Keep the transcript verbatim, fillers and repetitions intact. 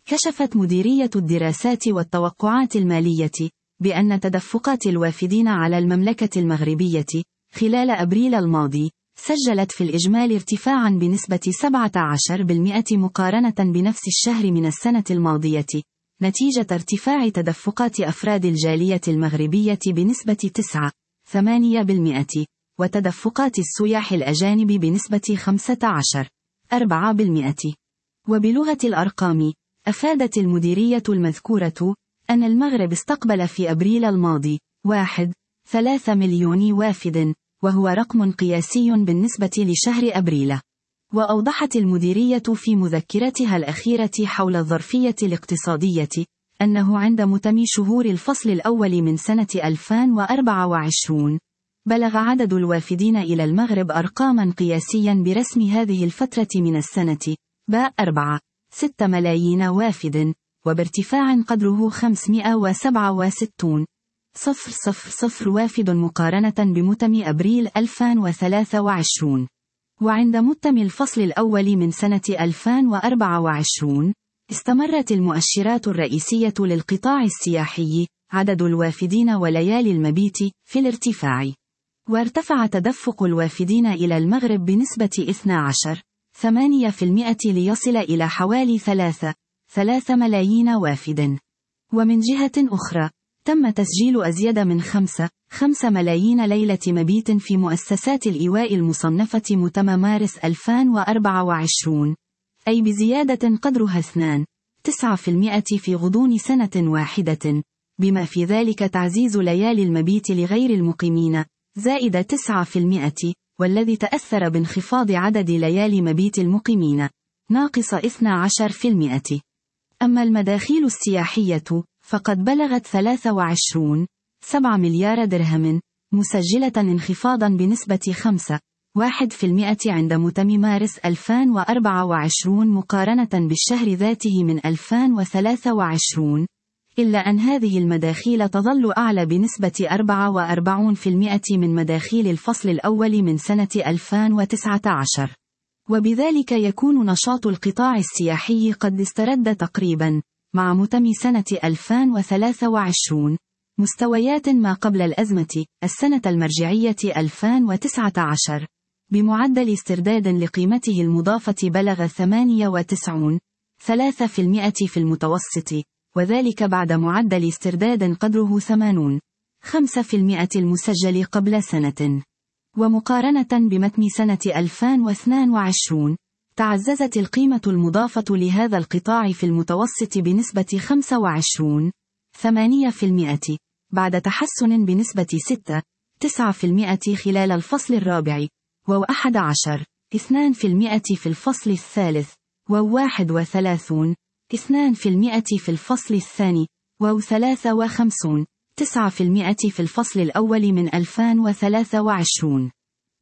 كشفت مديرية الدراسات والتوقعات المالية بأن تدفقات الوافدين على المملكة المغربية خلال أبريل الماضي سجلت في الإجمال ارتفاعا بنسبة سبعة عشر بالمئة مقارنة بنفس الشهر من السنة الماضية، نتيجة ارتفاع تدفقات أفراد الجالية المغربية بنسبة تسعة فاصلة ثمانية بالمئة، وتدفقات السياح الأجانب بنسبة خمسة عشر فاصلة أربعة بالمئة. وبلغة الأرقام، أفادت المديرية المذكورة أن المغرب استقبل في أبريل الماضي واحد فاصلة ثلاثة مليون وافد، وهو رقم قياسي بالنسبة لشهر أبريل. وأوضحت المديرية في مذكرتها الأخيرة حول الظرفية الاقتصادية أنه عند متم شهور الفصل الأول من سنة ألفين وأربعة وعشرين بلغ عدد الوافدين إلى المغرب أرقاما قياسيا برسم هذه الفترة من السنة باء أربعة فاصلة ستة ملايين وافد، وبارتفاع قدره خمسمائة وسبعة وستين صفر صفر صفر وافد مقارنة بمتم أبريل ألفين وثلاثة وعشرين. وعند متم الفصل الأول من سنة ألفين وأربعة وعشرين استمرت المؤشرات الرئيسية للقطاع السياحي عدد الوافدين وليالي المبيت في الارتفاع، وارتفع تدفق الوافدين إلى المغرب بنسبة اثني عشر فاصلة ثمانية بالمئة ليصل إلى حوالي ثلاثة فاصلة ثلاثة ملايين وافد. ومن جهة أخرى تم تسجيل أزيد من خمسة فاصلة خمسة ملايين ليلة مبيت في مؤسسات الإيواء المصنفة متم مارس ألفين وأربعة وعشرين، أي بزيادة قدرها اثنين فاصلة تسعة بالمئة في غضون سنة واحدة، بما في ذلك تعزيز ليالي المبيت لغير المقيمين زائد تسعة بالمئة، والذي تأثر بانخفاض عدد ليالي مبيت المقيمين ناقص اثني عشر بالمئة. أما المداخيل السياحية فقد بلغت ثلاثة وعشرين فاصلة سبعة مليار درهم، مسجلة انخفاضا بنسبة خمسة فاصلة واحد بالمئة عند متم مارس ألفين وأربعة وعشرين مقارنة بالشهر ذاته من ألفين وثلاثة وعشرين، إلا أن هذه المداخيل تظل أعلى بنسبة أربعة وأربعين بالمئة من مداخيل الفصل الأول من سنة ألفين وتسعة عشر. وبذلك يكون نشاط القطاع السياحي قد استرد تقريبا مع متم سنة ألفين وثلاثة وعشرين مستويات ما قبل الأزمة السنة المرجعية ألفين وتسعة عشر، بمعدل استرداد لقيمته المضافة بلغ ثمانية وتسعين فاصلة ثلاثة بالمئة في المتوسط، وذلك بعد معدل استرداد قدره ثمانين فاصلة خمسة بالمئة المسجل قبل سنة. ومقارنة بمتم سنة ألفين واثنين وعشرين تعززت القيمة المضافة لهذا القطاع في المتوسط بنسبة خمسة وعشرين فاصلة ثمانية بالمئة، بعد تحسن بنسبة ستة فاصلة تسعة بالمئة خلال الفصل الرابع، وواحد عشر فاصلة اثنين بالمئة في الفصل الثالث، وواحد وثلاثين فاصلة اثنين بالمئة في الفصل الثاني، وثلاثة وخمسين فاصلة تسعة بالمئة في الفصل الأول من ألفين وثلاثة وعشرين.